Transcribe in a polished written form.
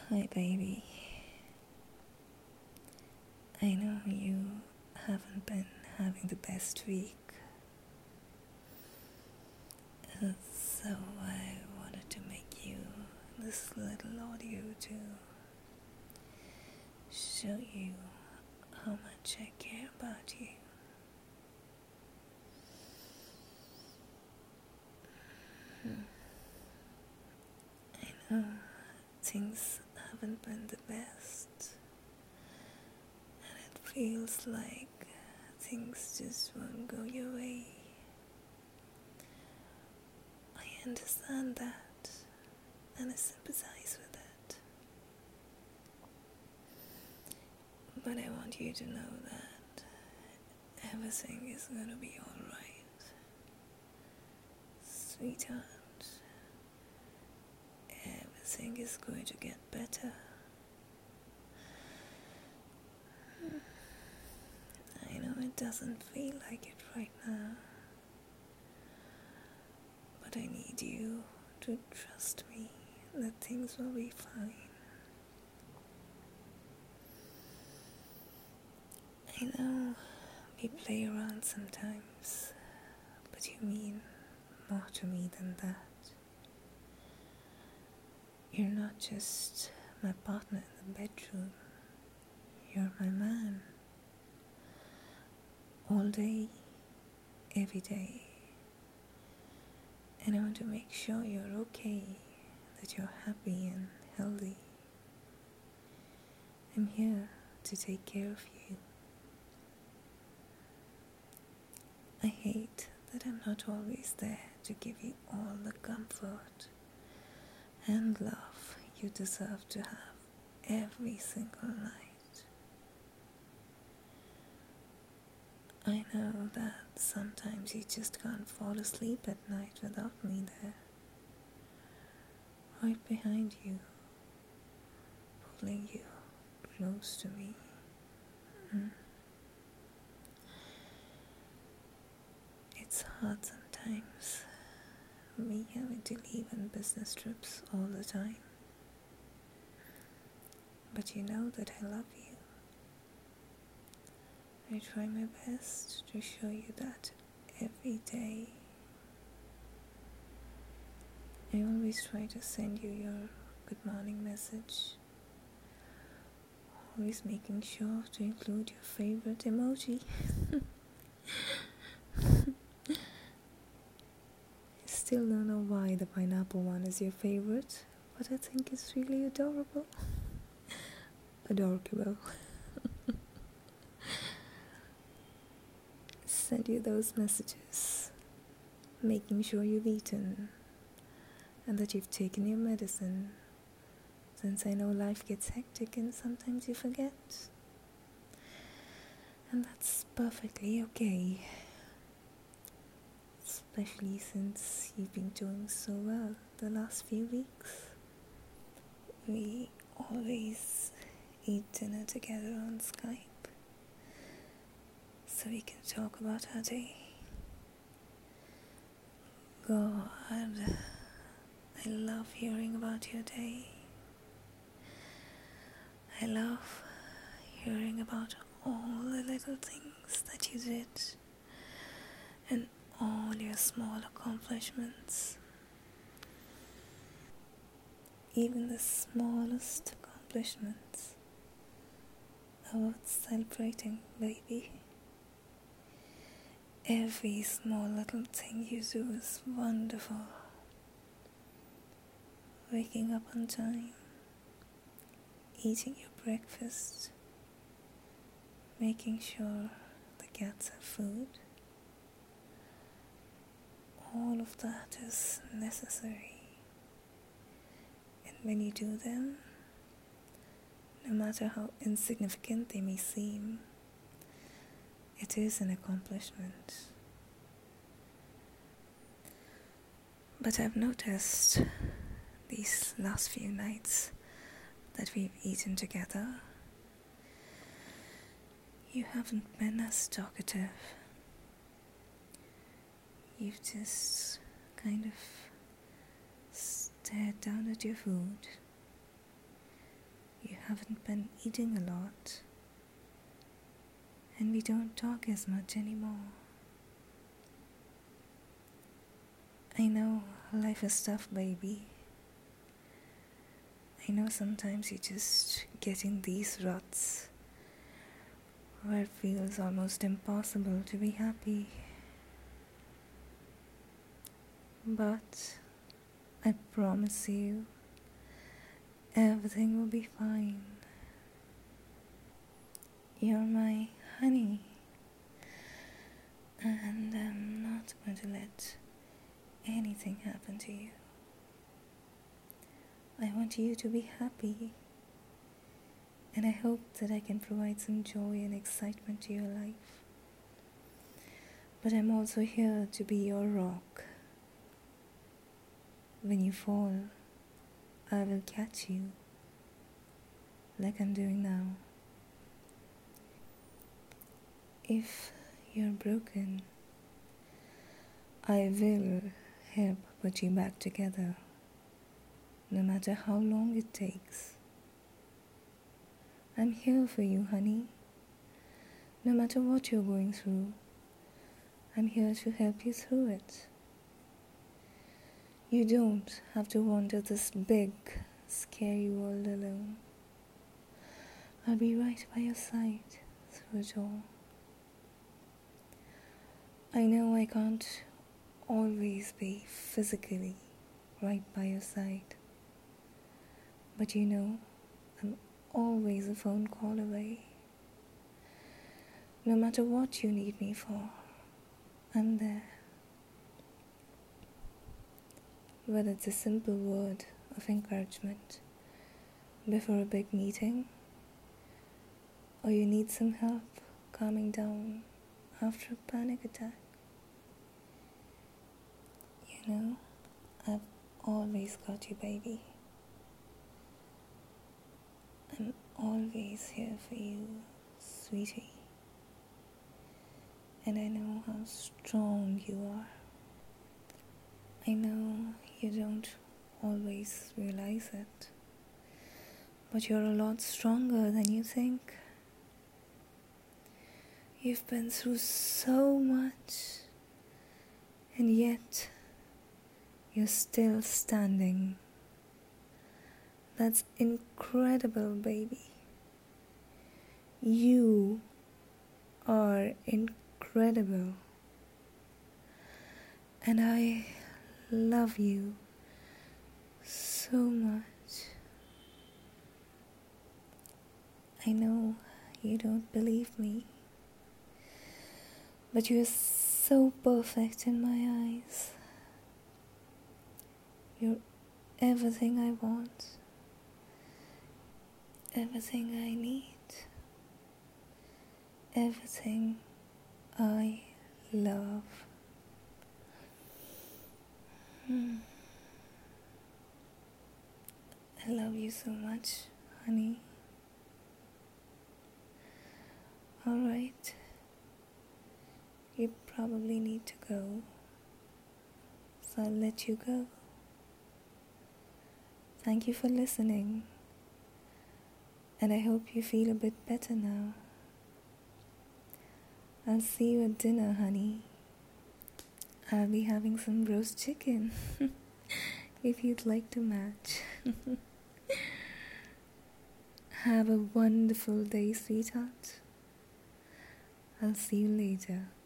Hi, baby. I know you haven't been having the best week, so I wanted to make you this little audio to show you how much I care about you. I know things haven't been the best, and it feels like things just won't go your way. I understand that, and I sympathize with it. But I want you to know that everything is gonna be alright, sweetheart. Everything is going to get better. I know it doesn't feel like it right now, but I need you to trust me that things will be fine. I know we play around sometimes, but you mean more to me than that. You're not just my partner in the bedroom, you're my man. All day, every day. And I want to make sure you're okay, that you're happy and healthy. I'm here to take care of you. I hate that I'm not always there to give you all the comfort and love you deserve to have every single night. I know that sometimes you just can't fall asleep at night without me there, right behind you, pulling you close to me. It's hard sometimes, me having to leave on business trips all the time. But you know that I love you. I try my best to show you that every day. I always try to send you your good morning message, always making sure to include your favorite emoji. I still don't know why the pineapple one is your favorite, but I think it's really adorable. Adorable. Send you those messages, making sure you've eaten and that you've taken your medicine, since I know life gets hectic and sometimes you forget. And that's perfectly okay, especially since you've been doing so well the last few weeks. We always eat dinner together on Skype, so we can talk about our day. God, I love hearing about your day. I love hearing about all the little things that you did and all your small accomplishments. Even the smallest accomplishments are worth celebrating, baby. Every small little thing you do is wonderful. Waking up on time, eating your breakfast, making sure the cats have food. All of that is necessary. And when you do them, no matter how insignificant they may seem, it is an accomplishment. But I've noticed these last few nights that we've eaten together, you haven't been as talkative. You've just kind of stared down at your food, haven't been eating a lot, and we don't talk as much anymore. I know life is tough, baby. I know sometimes you just get in these ruts where it feels almost impossible to be happy. But I promise you, everything will be fine. You're my honey, and I'm not going to let anything happen to you. I want you to be happy, and I hope that I can provide some joy and excitement to your life. But I'm also here to be your rock. When you fall, I will catch you, like I'm doing now. If you're broken, I will help put you back together, no matter how long it takes. I'm here for you, honey. No matter what you're going through, I'm here to help you through it. You don't have to wander this big, scary world alone. I'll be right by your side through it all. I know I can't always be physically right by your side, but you know, I'm always a phone call away. No matter what you need me for, I'm there. Whether it's a simple word of encouragement before a big meeting, or you need some help calming down after a panic attack. You know, I've always got you, baby. I'm always here for you, sweetie. And I know how strong you are. I know you don't always realize it, but you're a lot stronger than you think. You've been through so much, and yet you're still standing. That's incredible, baby. You are incredible. And I love you so much. I know you don't believe me, but you're so perfect in my eyes. You're everything I want, everything I need, everything I love. I love you so much, honey. Alright, you probably need to go, so I'll let you go. Thank you for listening, and I hope you feel a bit better now. I'll see you at dinner, honey. I'll be having some roast chicken, if you'd like to match. Have a wonderful day, sweetheart. I'll see you later.